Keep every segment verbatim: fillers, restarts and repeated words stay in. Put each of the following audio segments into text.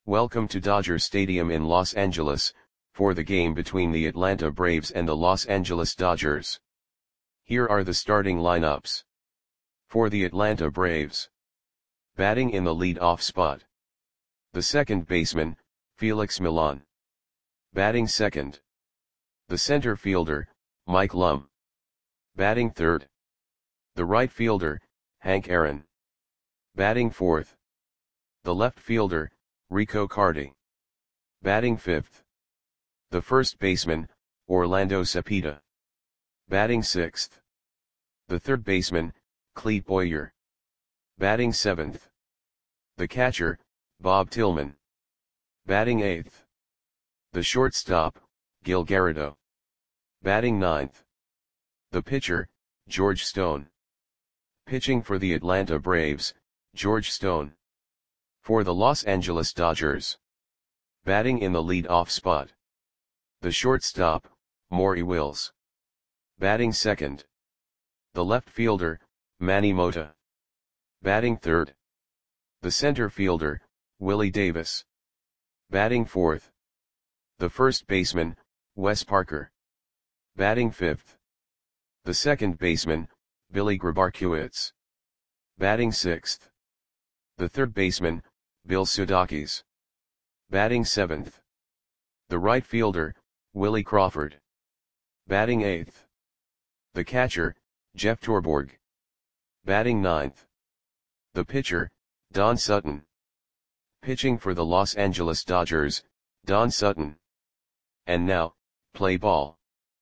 Welcome to Dodger Stadium in Los Angeles, for the game between the Atlanta Braves and the Los Angeles Dodgers. Here are the starting lineups. For the Atlanta Braves. Batting in the lead-off spot. The second baseman, Felix Millan. Batting second. The center fielder, Mike Lum. Batting third. The right fielder, Hank Aaron. Batting fourth. The left fielder, Rico Carty. Batting fifth. The first baseman, Orlando Cepeda. Batting sixth. The third baseman, Clete Boyer. Batting seventh. The catcher, Bob Tillman. Batting eighth. The shortstop, Gil Garrido. Batting ninth. The pitcher, George Stone. Pitching for the Atlanta Braves, George Stone. For the Los Angeles Dodgers. Batting in the lead-off spot. The shortstop, Maury Wills. Batting second. The left fielder, Manny Mota. Batting third. The center fielder, Willie Davis. Batting fourth. The first baseman, Wes Parker. Batting fifth. The second baseman, Billy Grabarkewitz. Batting sixth. The third baseman, Bill Sudakis. Batting seventh. The right fielder, Willie Crawford. Batting eighth. The catcher, Jeff Torborg. Batting ninth. The pitcher, Don Sutton. Pitching for the Los Angeles Dodgers, Don Sutton. And now, play ball.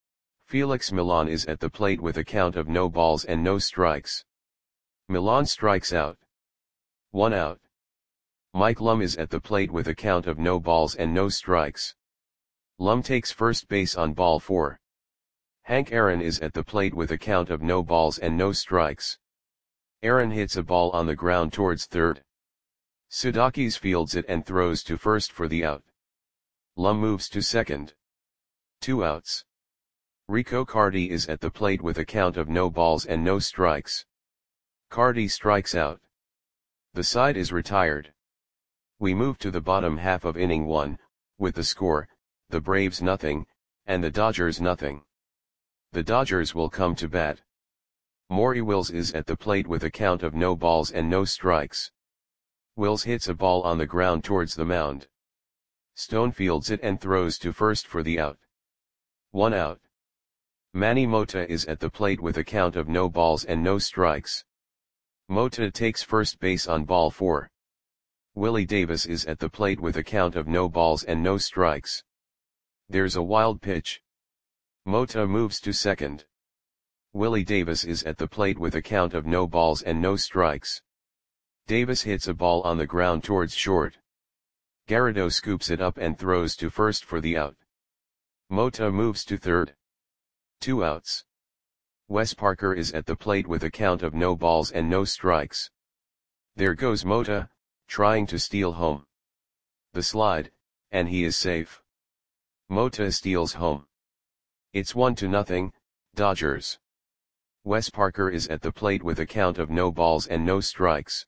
Felix Millan is at the plate with a count of no balls and no strikes. Millan strikes out. One out. Mike Lum is at the plate with a count of no balls and no strikes. Lum takes first base on ball four. Hank Aaron is at the plate with a count of no balls and no strikes. Aaron hits a ball on the ground towards third. Sudakis fields it and throws to first for the out. Lum moves to second. Two outs. Rico Carty is at the plate with a count of no balls and no strikes. Carty strikes out. The side is retired. We move to the bottom half of inning one, with the score, the Braves nothing, and the Dodgers nothing. The Dodgers will come to bat. Maury Wills is at the plate with a count of no balls and no strikes. Wills hits a ball on the ground towards the mound. Stone fields it and throws to first for the out. One out. Manny Mota is at the plate with a count of no balls and no strikes. Mota takes first base on ball four. Willie Davis is at the plate with a count of no balls and no strikes. There's a wild pitch. Mota moves to second. Willie Davis is at the plate with a count of no balls and no strikes. Davis hits a ball on the ground towards short. Garrido scoops it up and throws to first for the out. Mota moves to third. Two outs. Wes Parker is at the plate with a count of no balls and no strikes. There goes Mota, trying to steal home. The slide, and he is safe. Mota steals home. It's one to nothing, Dodgers. Wes Parker is at the plate with a count of no balls and no strikes.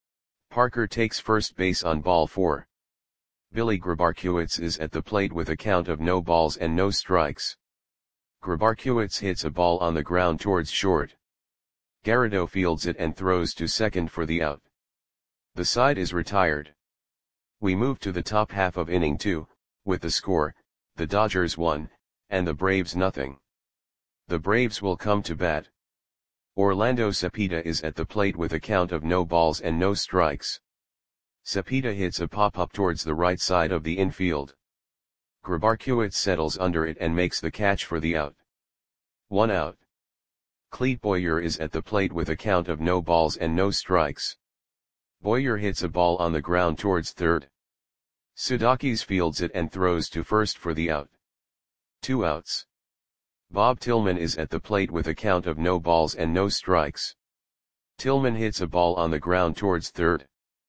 Parker takes first base on ball four. Billy Grabarkewitz is at the plate with a count of no balls and no strikes. Grabarkewitz hits a ball on the ground towards short. Garrido fields it and throws to second for the out. The side is retired. We move to the top half of inning two, with the score, the Dodgers one, and the Braves nothing. The Braves will come to bat. Orlando Cepeda is at the plate with a count of no balls and no strikes. Cepeda hits a pop-up towards the right side of the infield. Grabarkewitz settles under it and makes the catch for the out. One out. Clete Boyer is at the plate with a count of no balls and no strikes. Boyer hits a ball on the ground towards third. Sudakis fields it and throws to first for the out. Two outs. Bob Tillman is at the plate with a count of no balls and no strikes. Tillman hits a ball on the ground towards third.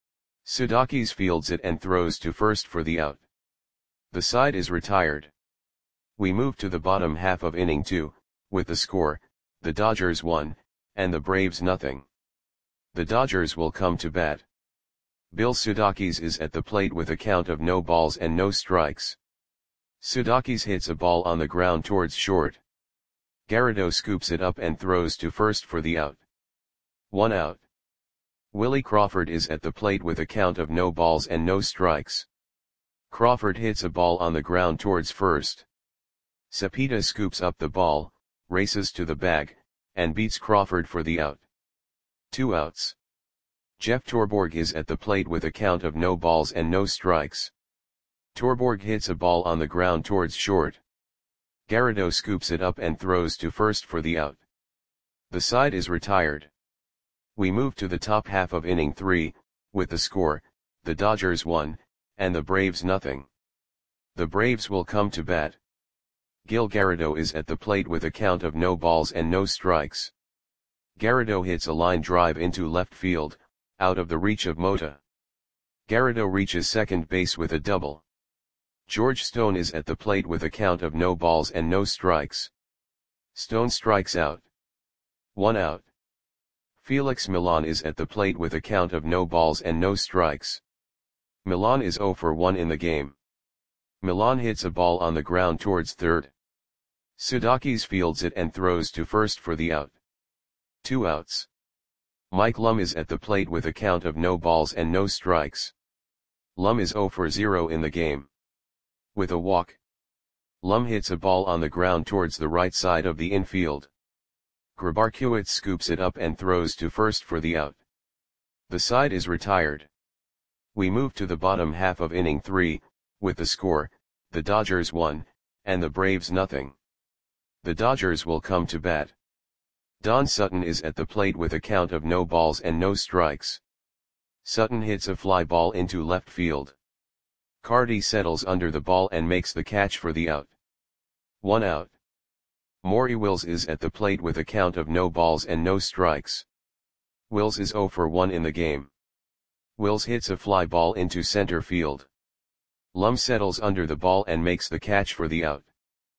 Sudakis fields it and throws to first for the out. The side is retired. We move to the bottom half of inning two, with the score, the Dodgers one, and the Braves nothing. The Dodgers will come to bat. Bill Sudakis is at the plate with a count of no balls and no strikes. Sudakis hits a ball on the ground towards short. Garrido scoops it up and throws to first for the out. One out. Willie Crawford is at the plate with a count of no balls and no strikes. Crawford hits a ball on the ground towards first. Cepeda scoops up the ball, races to the bag, and beats Crawford for the out. Two outs. Jeff Torborg is at the plate with a count of no balls and no strikes. Torborg hits a ball on the ground towards short. Garrido scoops it up and throws to first for the out. The side is retired. We move to the top half of inning three, with the score, the Dodgers one, and the Braves nothing. The Braves will come to bat. Gil Garrido is at the plate with a count of no balls and no strikes. Garrido hits a line drive into left field, out of the reach of Mota. Garrido reaches second base with a double. George Stone is at the plate with a count of no balls and no strikes. Stone strikes out. One out. Felix Millan is at the plate with a count of no balls and no strikes. Millan is oh for one in the game. Millan hits a ball on the ground towards third. Sudakis fields it and throws to first for the out. Two outs. Mike Lum is at the plate with a count of no balls and no strikes. Lum is oh for zero in the game. With a walk. Lum hits a ball on the ground towards the right side of the infield. Grabarkiewicz scoops it up and throws to first for the out. The side is retired. We move to the bottom half of inning three, with the score, the Dodgers one, and the Braves nothing. The Dodgers will come to bat. Don Sutton is at the plate with a count of no balls and no strikes. Sutton hits a fly ball into left field. Carty settles under the ball and makes the catch for the out. One out. Maury Wills is at the plate with a count of no balls and no strikes. Wills is oh for one in the game. Wills hits a fly ball into center field. Lum settles under the ball and makes the catch for the out.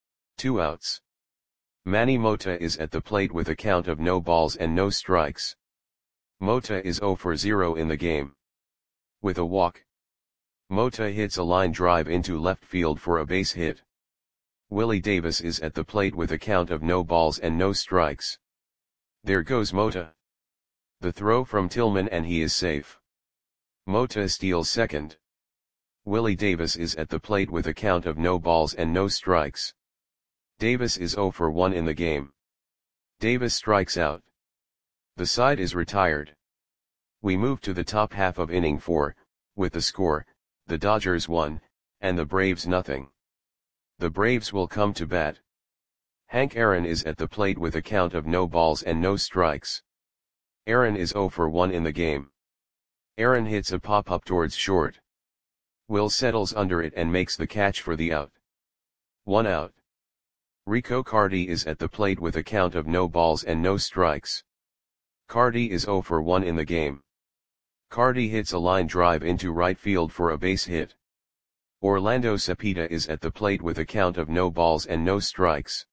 Two outs. Manny Mota is at the plate with a count of no balls and no strikes. Mota is oh for zero in the game. With a walk. Mota hits a line drive into left field for a base hit. Willie Davis is at the plate with a count of no balls and no strikes. There goes Mota. The throw from Tillman and he is safe. Mota steals second. Willie Davis is at the plate with a count of no balls and no strikes. Davis is oh for one in the game. Davis strikes out. The side is retired. We move to the top half of inning four, with the score, the Dodgers one, and the Braves nothing. The Braves will come to bat. Hank Aaron is at the plate with a count of no balls and no strikes. Aaron is oh for one in the game. Aaron hits a pop-up towards short. Will settles under it and makes the catch for the out. One out. Rico Carty is at the plate with a count of no balls and no strikes. Carty is oh for one in the game. Carty hits a line drive into right field for a base hit. Orlando Cepeda is at the plate with a count of no balls and no strikes.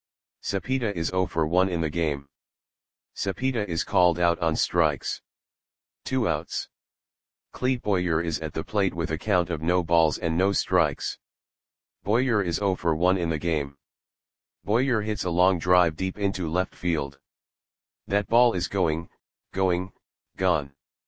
Cepeda is oh for one in the game. Cepeda is called out on strikes. Two outs. Clete Boyer is at the plate with a count of no balls and no strikes. Boyer is oh for one in the game. Boyer hits a long drive deep into left field. That ball is going, going, gone.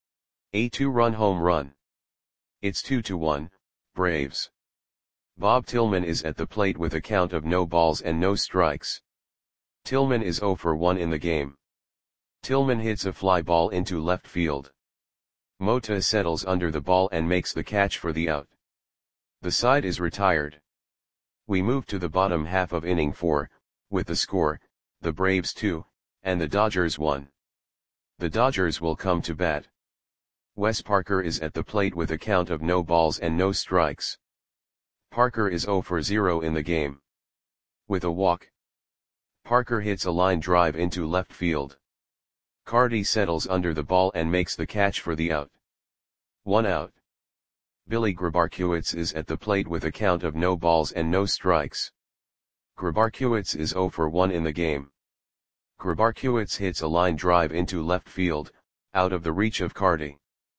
A two-run home run. It's two to one, Braves. Bob Tillman is at the plate with a count of no balls and no strikes. Tillman is oh for one in the game. Tillman hits a fly ball into left field. Mota settles under the ball and makes the catch for the out. The side is retired. We move to the bottom half of inning four, with the score, the Braves two, and the Dodgers one. The Dodgers will come to bat. Wes Parker is at the plate with a count of no balls and no strikes. Parker is oh for zero in the game. With a walk. Parker hits a line drive into left field. Carty settles under the ball and makes the catch for the out. One out. Billy Grabarkiewicz is at the plate with a count of no balls and no strikes. Grabarkiewicz is oh for one in the game. Grabarkiewicz hits a line drive into left field, out of the reach of Carty.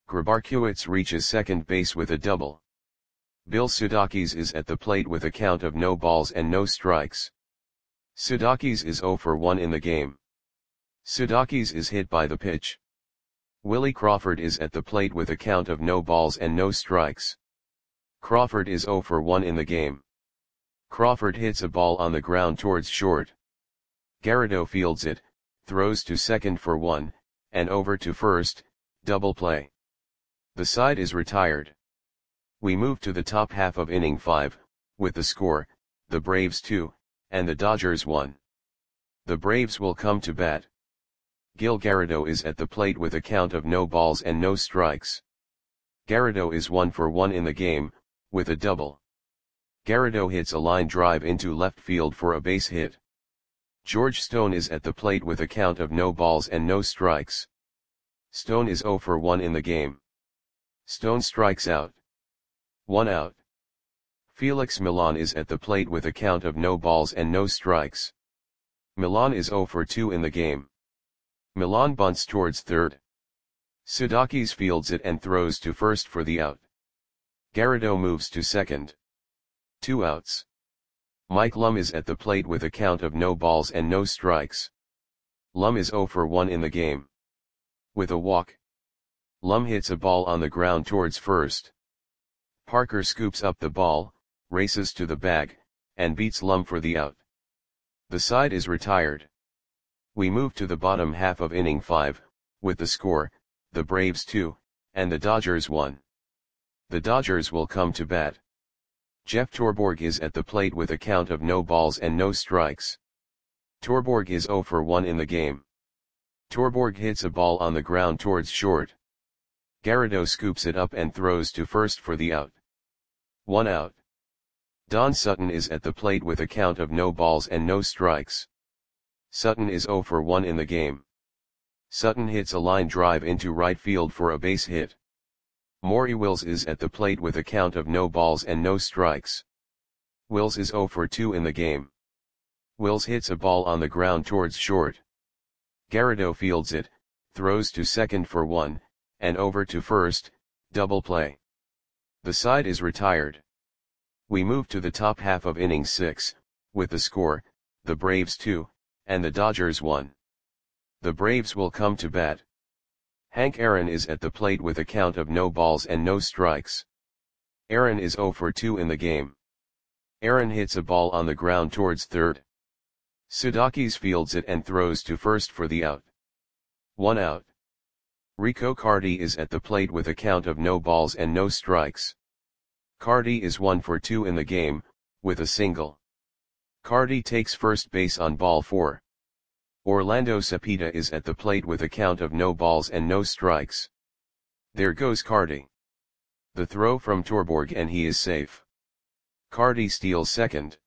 Grabarkiewicz reaches second base with a double. Bill Sudakis is at the plate with a count of no balls and no strikes. Sudakis is zero for one in the game. Sudakis is hit by the pitch. Willie Crawford is at the plate with a count of no balls and no strikes. Crawford is zero for one in the game. Crawford hits a ball on the ground towards short. Garrido fields it, throws to second for one, and over to first, double play. The side is retired. We move to the top half of inning five, with the score, the Braves two, and the Dodgers one. The Braves will come to bat. Gil Garrido is at the plate with a count of no balls and no strikes. Garrido is one for one in the game, with a double. Garrido hits a line drive into left field for a base hit. George Stone is at the plate with a count of no balls and no strikes. Stone is zero for one in the game. Stone strikes out. One out. Felix Millan is at the plate with a count of no balls and no strikes. Millan is zero for two in the game. Millan bunts towards third. Sudakis fields it and throws to first for the out. Garrido moves to second. Two outs. Mike Lum is at the plate with a count of no balls and no strikes. Lum is zero for one in the game. With a walk. Lum hits a ball on the ground towards first. Parker scoops up the ball, races to the bag, and beats Lum for the out. The side is retired. We move to the bottom half of inning five, with the score, the Braves two, and the Dodgers one. The Dodgers will come to bat. Jeff Torborg is at the plate with a count of no balls and no strikes. Torborg is zero for one in the game. Torborg hits a ball on the ground towards short. Garrido scoops it up and throws to first for the out. One out. Don Sutton is at the plate with a count of no balls and no strikes. Sutton is zero for one in the game. Sutton hits a line drive into right field for a base hit. Maury Wills is at the plate with a count of no balls and no strikes. Wills is zero for two in the game. Wills hits a ball on the ground towards short. Garrido fields it, throws to second for one, and over to first, double play. The side is retired. We move to the top half of inning six, with the score, the Braves two, and the Dodgers one. The Braves will come to bat. Hank Aaron is at the plate with a count of no balls and no strikes. Aaron is zero for two in the game. Aaron hits a ball on the ground towards third. Sudakis fields it and throws to first for the out. One out. Rico Carty is at the plate with a count of no balls and no strikes. Carty is one for two in the game, with a single. Carty takes first base on ball four. Orlando Cepeda is at the plate with a count of no balls and no strikes. There goes Carty. The throw from Torborg and he is safe. Carty steals second.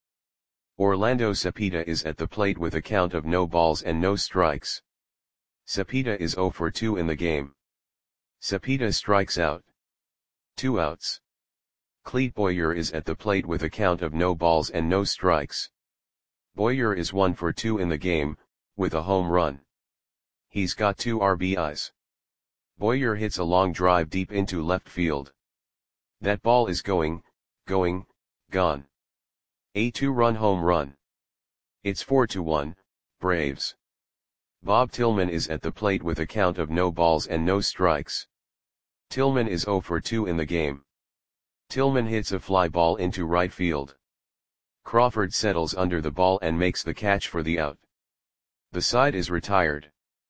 Orlando Cepeda is at the plate with a count of no balls and no strikes. Cepeda is zero for two in the game. Cepeda strikes out. Two outs. Clete Boyer is at the plate with a count of no balls and no strikes. Boyer is one for two in the game, with a home run. He's got two R B Is. Boyer hits a long drive deep into left field. That ball is going, going, gone. A two-run home run. It's four to one, Braves. Bob Tillman is at the plate with a count of no balls and no strikes. Tillman is zero for two in the game. Tillman hits a fly ball into right field. Crawford settles under the ball and makes the catch for the out. The side is retired.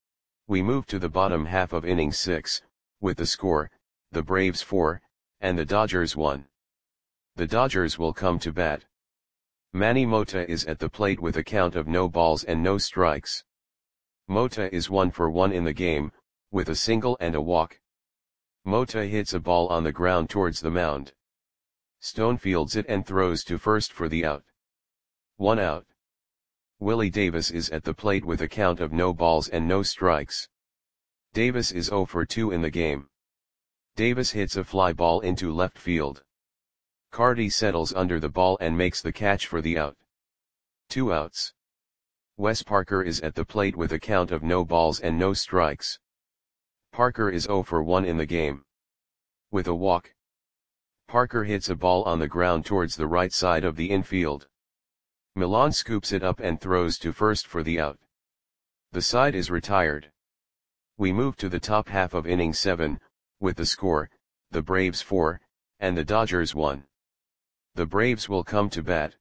We move to the bottom half of inning six, with the score, the Braves four, and the Dodgers one. The Dodgers will come to bat. Manny Mota is at the plate with a count of no balls and no strikes. Mota is one for one in the game, with a single and a walk. Mota hits a ball on the ground towards the mound. Stone fields it and throws to first for the out. One out. Willie Davis is at the plate with a count of no balls and no strikes. Davis is zero for two in the game. Davis hits a fly ball into left field. Carty settles under the ball and makes the catch for the out. Two outs. Wes Parker is at the plate with a count of no balls and no strikes. Parker is zero for one in the game. With a walk, Parker hits a ball on the ground towards the right side of the infield. Milan scoops it up and throws to first for the out. The side is retired. We move to the top half of inning seven, with the score, the Braves four, and the Dodgers one. The Braves will come to bat.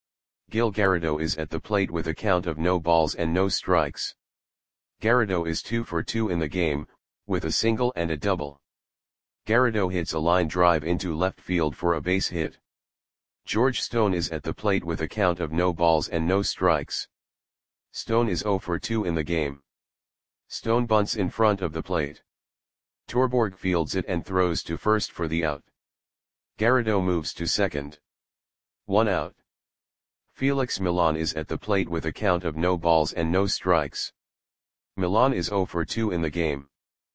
Gil Garrido is at the plate with a count of no balls and no strikes. Garrido is two for two in the game, with a single and a double. Garrido hits a line drive into left field for a base hit. George Stone is at the plate with a count of no balls and no strikes. Stone is zero for two in the game. Stone bunts in front of the plate. Torborg fields it and throws to first for the out. Garrido moves to second. One out. Felix Milan is at the plate with a count of no balls and no strikes. Milan is zero for two in the game.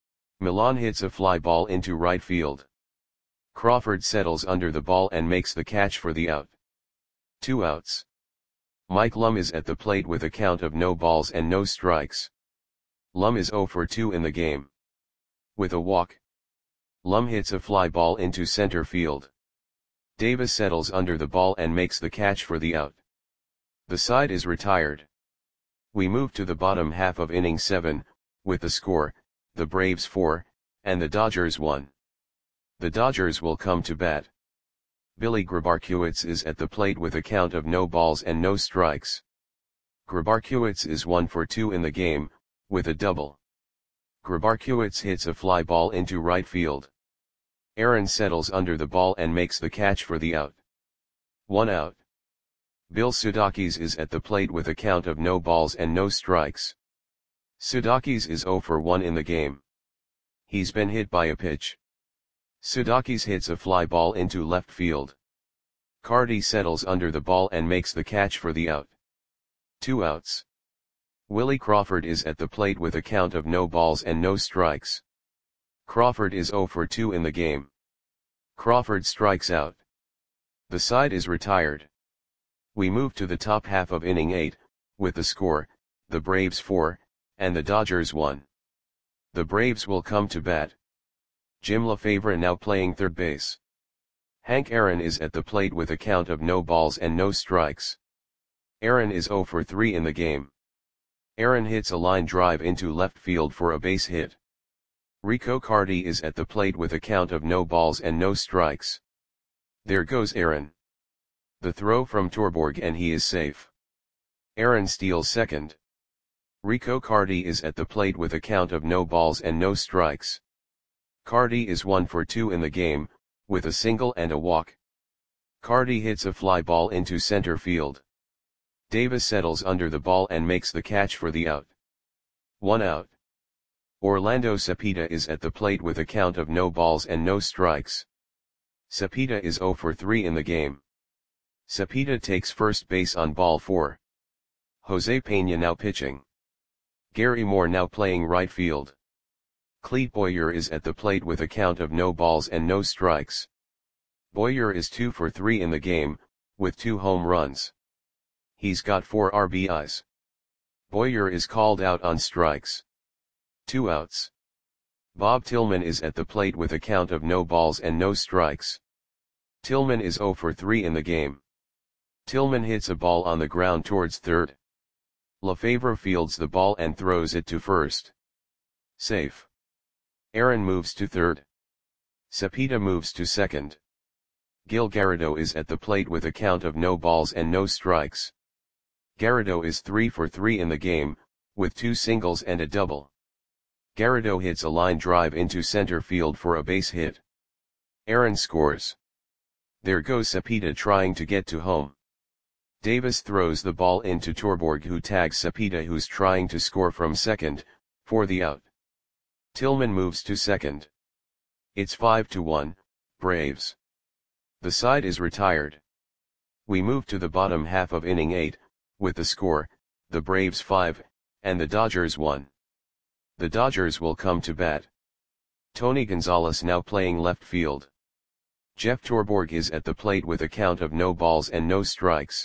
Milan hits a fly ball into right field. Crawford settles under the ball and makes the catch for the out. Two outs. Mike Lum is at the plate with a count of no balls and no strikes. Lum is zero for two in the game. With a walk, Lum hits a fly ball into center field. Davis settles under the ball and makes the catch for the out. The side is retired. We move to the bottom half of inning seven, with the score, the Braves four, and the Dodgers one. The Dodgers will come to bat. Billy Grabarkiewicz is at the plate with a count of no balls and no strikes. Grabarkiewicz is one for two in the game, with a double. Grabarkiewicz hits a fly ball into right field. Aaron settles under the ball and makes the catch for the out. One out. Bill Sudakis is at the plate with a count of no balls and no strikes. Sudakis is zero for one in the game. He's been hit by a pitch. Sudakis hits a fly ball into left field. Carty settles under the ball and makes the catch for the out. Two outs. Willie Crawford is at the plate with a count of no balls and no strikes. Crawford is zero for two in the game. Crawford strikes out. The side is retired. We move to the top half of inning eight, with the score, the Braves four, and the Dodgers one. The Braves will come to bat. Jim LaFavre now playing third base. Hank Aaron is at the plate with a count of no balls and no strikes. Aaron is zero for three in the game. Aaron hits a line drive into left field for a base hit. Rico Carty is at the plate with a count of no balls and no strikes. There goes Aaron. The throw from Torborg and he is safe. Aaron steals second. Rico Carty is at the plate with a count of no balls and no strikes. Carty is one for two in the game, with a single and a walk. Carty hits a fly ball into center field. Davis settles under the ball and makes the catch for the out. One out. Orlando Cepeda is at the plate with a count of no balls and no strikes. Cepeda is zero for three in the game. Cepeda takes first base on ball four. Jose Peña now pitching. Gary Moore now playing right field. Clete Boyer is at the plate with a count of no balls and no strikes. Boyer is two for three in the game, with two home runs. He's got four R B Is. Boyer is called out on strikes. Two outs. Bob Tillman is at the plate with a count of no balls and no strikes. Tillman is zero for three in the game. Tillman hits a ball on the ground towards third. LaFavre fields the ball and throws it to first. Safe. Aaron moves to third. Cepeda moves to second. Gil Garrido is at the plate with a count of no balls and no strikes. Garrido is three for three in the game, with two singles and a double. Garrido hits a line drive into center field for a base hit. Aaron scores. There goes Cepeda trying to get to home. Davis throws the ball into Torborg, who tags Cepeda, who's trying to score from second, for the out. Tillman moves to second. It's five to one, Braves. The side is retired. We move to the bottom half of inning eight, with the score, the Braves five, and the Dodgers one. The Dodgers will come to bat. Tony Gonzalez now playing left field. Jeff Torborg is at the plate with a count of no balls and no strikes.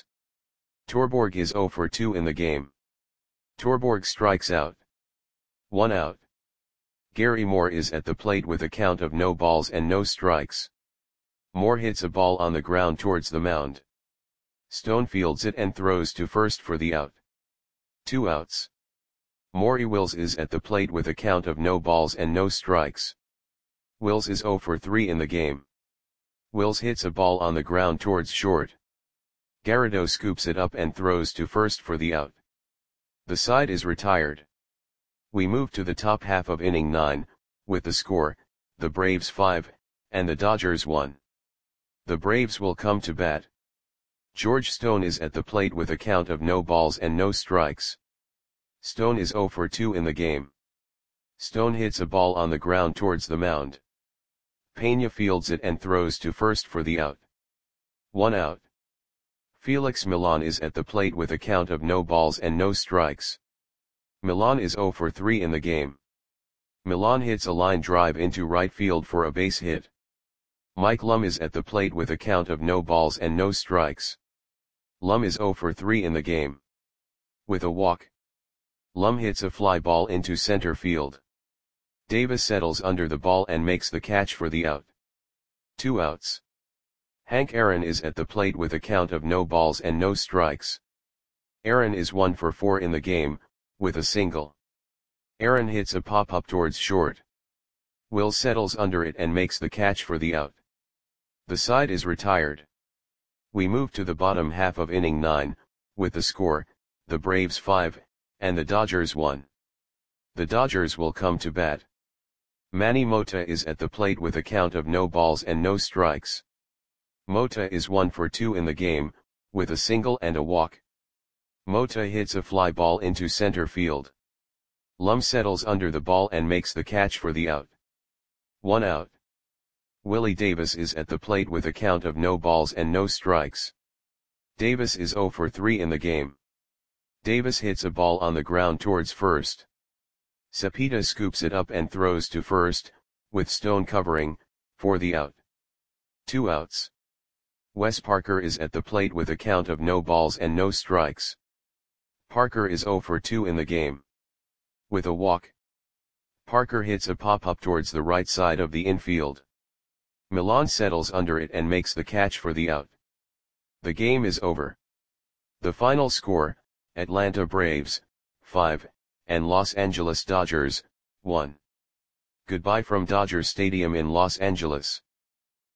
Torborg is zero for two in the game. Torborg strikes out. One out. Gary Moore is at the plate with a count of no balls and no strikes. Moore hits a ball on the ground towards the mound. Stone fields it and throws to first for the out. Two outs. Maury Wills is at the plate with a count of no balls and no strikes. Wills is oh for three in the game. Wills hits a ball on the ground towards short. Garrido scoops it up and throws to first for the out. The side is retired. We move to the top half of inning nine, with the score, the Braves five, and the Dodgers one. The Braves will come to bat. George Stone is at the plate with a count of no balls and no strikes. Stone is oh for two in the game. Stone hits a ball on the ground towards the mound. Pena fields it and throws to first for the out. One out. Felix Millan is at the plate with a count of no balls and no strikes. Millan is oh for three in the game. Millan hits a line drive into right field for a base hit. Mike Lum is at the plate with a count of no balls and no strikes. Lum is oh for three in the game. With a walk, Lum hits a fly ball into center field. Davis settles under the ball and makes the catch for the out. Two outs. Hank Aaron is at the plate with a count of no balls and no strikes. Aaron is one for four in the game, with a single. Aaron hits a pop-up towards short. Will settles under it and makes the catch for the out. The side is retired. We move to the bottom half of inning nine, with the score, the Braves five, and the Dodgers one. The Dodgers will come to bat. Manny Mota is at the plate with a count of no balls and no strikes. Mota is one for two in the game, with a single and a walk. Mota hits a fly ball into center field. Lum settles under the ball and makes the catch for the out. One out. Willie Davis is at the plate with a count of no balls and no strikes. Davis is oh for three in the game. Davis hits a ball on the ground towards first. Cepeda scoops it up and throws to first, with Stone covering, for the out. Two outs. Wes Parker is at the plate with a count of no balls and no strikes. Parker is oh for two in the game. With a walk, Parker hits a pop-up towards the right side of the infield. Millan settles under it and makes the catch for the out. The game is over. The final score, Atlanta Braves, five, and Los Angeles Dodgers, one. Goodbye from Dodger Stadium in Los Angeles.